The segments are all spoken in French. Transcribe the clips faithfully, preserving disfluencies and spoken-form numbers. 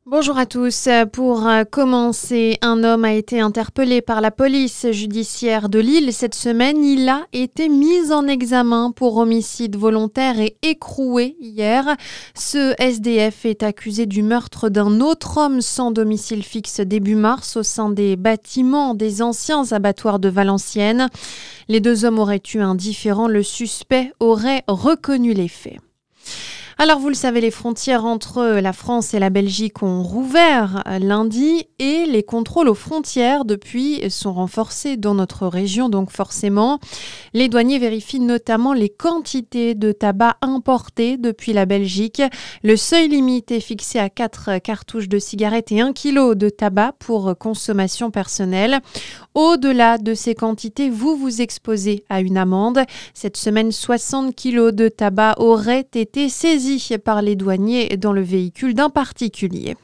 Bonjour à tous. Pour commencer, un homme a été interpellé par la police judiciaire de Lille cette semaine. Il a été mis en examen pour homicide volontaire et écroué hier. Ce S D F est accusé du meurtre d'un autre homme sans domicile fixe début mars au sein des bâtiments des anciens abattoirs de Valenciennes. Les deux hommes auraient tué un différend. Le suspect aurait reconnu les faits. Alors vous le savez, les frontières entre la France et la Belgique ont rouvert lundi et les contrôles aux frontières depuis sont renforcés dans notre région. Donc forcément, les douaniers vérifient notamment les quantités de tabac importées depuis la Belgique. Le seuil limite est fixé à quatre cartouches de cigarettes et un kilo de tabac pour consommation personnelle. Au-delà de ces quantités, vous vous exposez à une amende. Cette semaine, soixante kilos de tabac auraient été saisis par les douaniers dans le véhicule d'un particulier.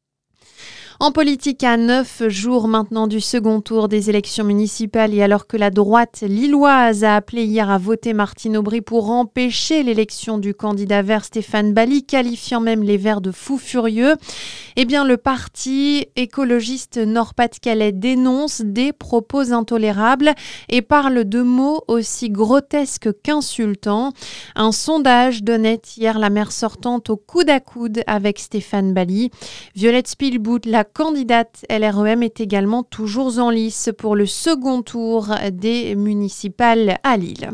En politique, à neuf jours maintenant du second tour des élections municipales et alors que la droite lilloise a appelé hier à voter Martine Aubry pour empêcher l'élection du candidat vert Stéphane Bally, qualifiant même les Verts de fous furieux, eh bien le parti écologiste Nord-Pas-de-Calais dénonce des propos intolérables et parle de mots aussi grotesques qu'insultants. Un sondage donnait hier la maire sortante au coude à coude avec Stéphane Bally. Violette Spielbout, la candidate L R E M, est également toujours en lice pour le second tour des municipales à Lille.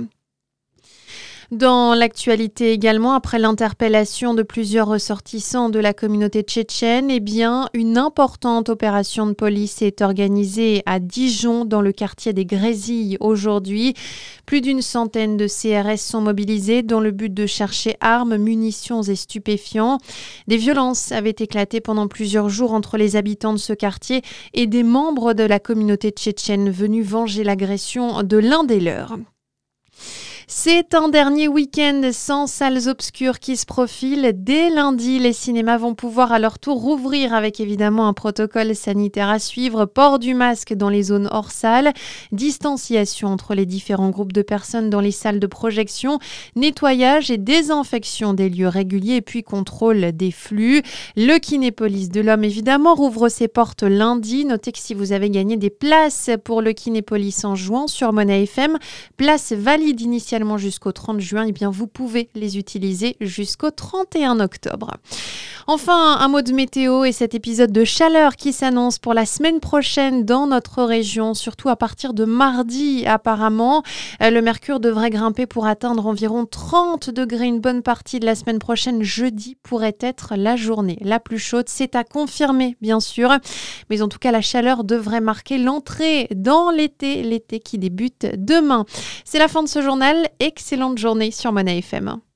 Dans l'actualité également, après l'interpellation de plusieurs ressortissants de la communauté tchétchène, eh bien, une importante opération de police est organisée à Dijon, dans le quartier des Grésilles aujourd'hui. Plus d'une centaine de C R S sont mobilisés dans le but de chercher armes, munitions et stupéfiants. Des violences avaient éclaté pendant plusieurs jours entre les habitants de ce quartier et des membres de la communauté tchétchène venus venger l'agression de l'un des leurs. C'est un dernier week-end sans salles obscures qui se profile. Dès lundi, les cinémas vont pouvoir à leur tour rouvrir avec évidemment un protocole sanitaire à suivre, port du masque dans les zones hors salle, distanciation entre les différents groupes de personnes dans les salles de projection, nettoyage et désinfection des lieux réguliers et puis contrôle des flux. Le Kinépolis de l'Homme évidemment rouvre ses portes lundi. Notez que si vous avez gagné des places pour le Kinépolis en jouant sur Monnaie F M, places valides initialement jusqu'au trente juin, eh bien vous pouvez les utiliser jusqu'au trente et un octobre. Enfin, un mot de météo et cet épisode de chaleur qui s'annonce pour la semaine prochaine dans notre région, surtout à partir de mardi apparemment. Le mercure devrait grimper pour atteindre environ trente degrés une bonne partie de la semaine prochaine. Jeudi pourrait être la journée la plus chaude. C'est à confirmer bien sûr, mais en tout cas la chaleur devrait marquer l'entrée dans l'été, l'été qui débute demain. C'est la fin de ce journal. Excellente journée sur Monnaie F M.